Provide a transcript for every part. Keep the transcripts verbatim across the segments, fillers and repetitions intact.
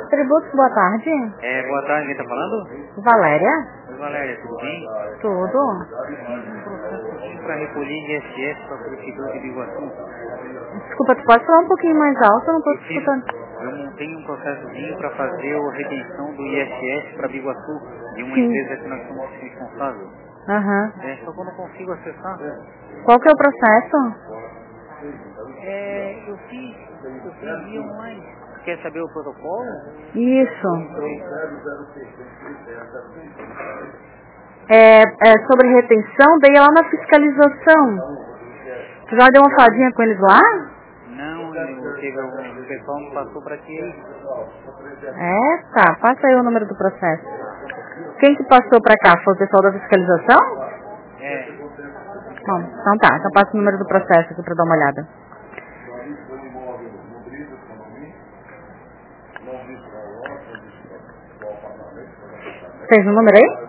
Tributos, boa tarde. É, boa tarde, quem tá falando? Valéria? Oi, Valéria, tudo bem? Tudo. Um processo para recolher I S S para prefeitura de Biguaçu. Desculpa, tu pode falar um pouquinho mais alto? Eu não tô Eu te fiz, escutando. eu montei um processozinho para fazer a retenção do I S S para Biguaçu, de uma Sim. empresa que nós somos responsáveis. Aham. É, só que eu não consigo acessar. Qual que é o processo? É, eu fiz, eu fiz via online. Quer saber o protocolo? Isso. É, é sobre retenção, daí é lá na fiscalização. Tu já deu uma fadinha com eles lá? Não, eu teve um, o pessoal me passou para ti aí. É, tá. Passa aí o número do processo. Quem que passou pra cá? Foi o pessoal da fiscalização? É, Bom, então tá. Então passa o número do processo aqui pra dar uma olhada. Fez o número aí?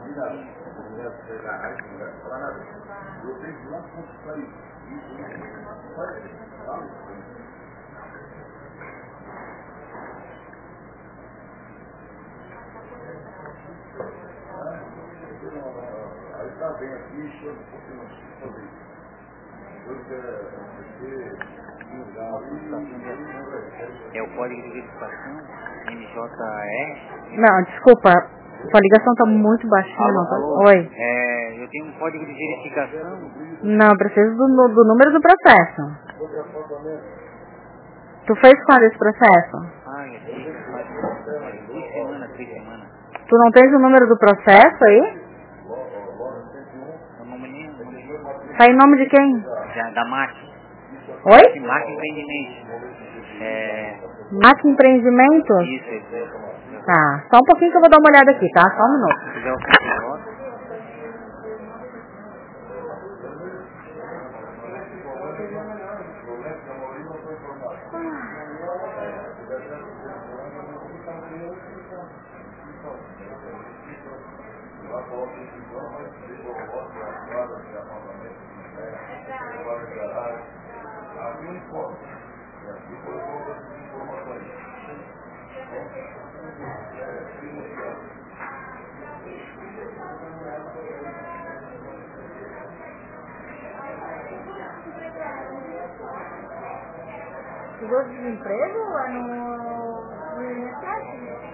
é o código de verificação, M J E. Não, desculpa. Sua ligação tá muito baixinha. Alô, Não tá? alô. Oi. É, eu tenho um código de verificação. Não, eu preciso do, nu- do número do processo. Tu fez quando esse processo? Ai, é fiz faz faz duas semanas, três semanas. Tu não tens o número do processo aí? Eu não me lembro. não me lembro. Tá em nome de quem? Da, da MAC. Oi? MAC Empreendimento. É, Mac Empreendimentos? isso, isso. isso. Tá, só um pouquinho que eu vou dar uma olhada aqui, tá? Só um minuto. Se quiser o C P J. Seguro de desemprego ou é no, no I N S S?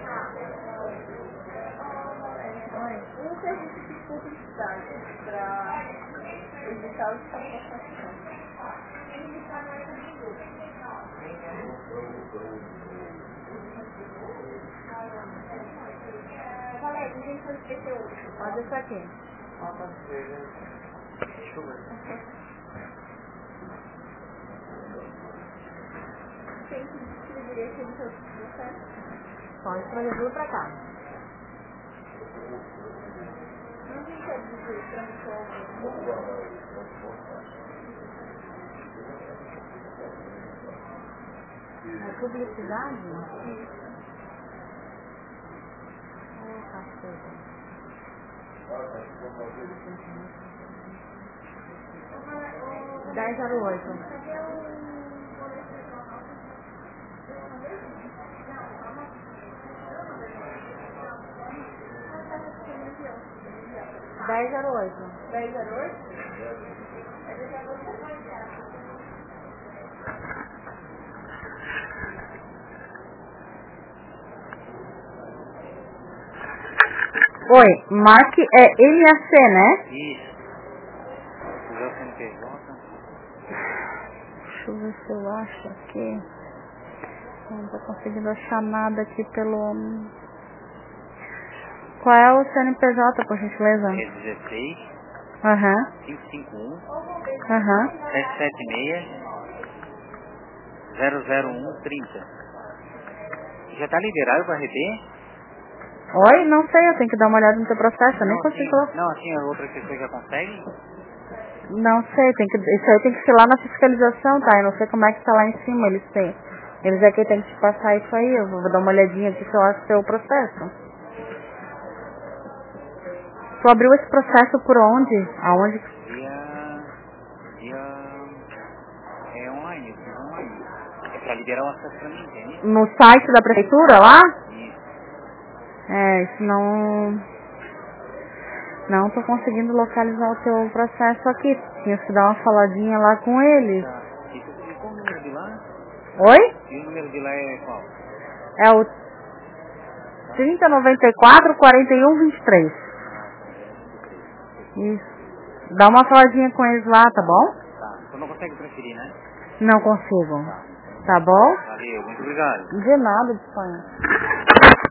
Um serviço de publicidade para evitar o desconfortação. Valeu, ninguém foi esquecer outro. Pode deixar aqui. Deixa eu ver. Quem que distribuiria aquele seu processo? Pode trazer tudo pra cá. Não tem que dizer transforma. É publicidade? Isso. Ô, caceta. dez zero oito. dez zero oito. dez zero oito? Oi, Mark é M A C, né? Isso. Se quiser o C N P J. Deixa eu ver se eu acho aqui. Não tô conseguindo achar nada aqui pelo... Qual é o C N P J, por gentileza? É dezesseis, Aham, quinhentos e cinquenta e um, aham. setecentos e setenta e seis, zero zero um, trinta. Já tá liberado para R D? Oi? Não sei, eu tenho que dar uma olhada no teu processo, eu nem Não, consigo assim, colocar. não, assim, a outra pessoa já consegue? Não sei, tem que, isso aí tem que ser lá na fiscalização, tá? Eu não sei como é que tá lá em cima, eles têm. Eles é que tem que te passar isso aí, eu vou dar uma olhadinha aqui se eu acho seu processo. Tu abriu esse processo por onde? Aonde? Via... Via... É online, eu fiz online. É pra liberar o acesso pra mim, entende? No site da prefeitura lá? Isso. É, isso não... Não tô conseguindo localizar o teu processo aqui. Tinha que dar uma faladinha lá com ele. Tá. E, e qual o número de lá? Oi? E o número de lá é qual? É o trinta, noventa e quatro, quarenta e um, vinte e três. Isso. Dá uma faladinha com eles lá, tá bom? Tá. Você não consegue transferir, né? Não consigo. Tá. Tá bom? Valeu, muito obrigado. De nada, Espanha.